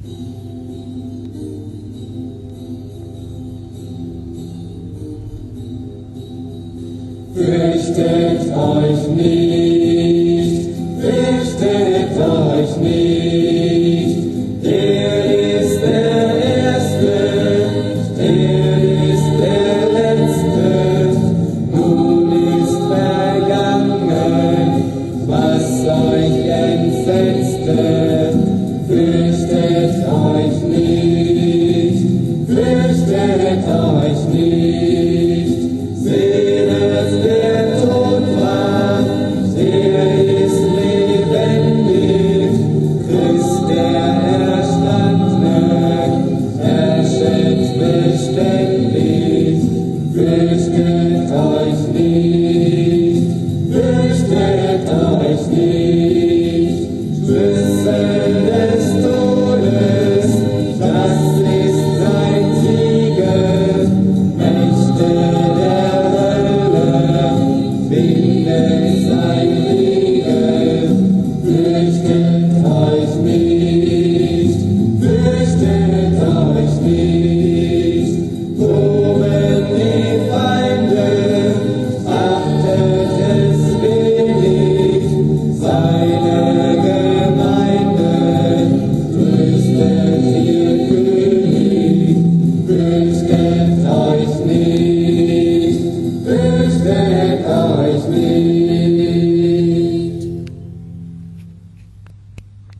Fürchtet euch nicht, fürchtet euch nicht, er ist der Erste, er ist der Letzte, nun ist vergangen, was euch entsetzte. Fürchtet euch nicht, fürchtet euch nicht, seht der Tod war, der ist lebendig, Christ der Erstandene, herrschet beständig. Fürchtet euch nicht, fürchtet euch nicht, Schlüssel des Todes, das ist sein Siegel, Mächte der Hölle, findet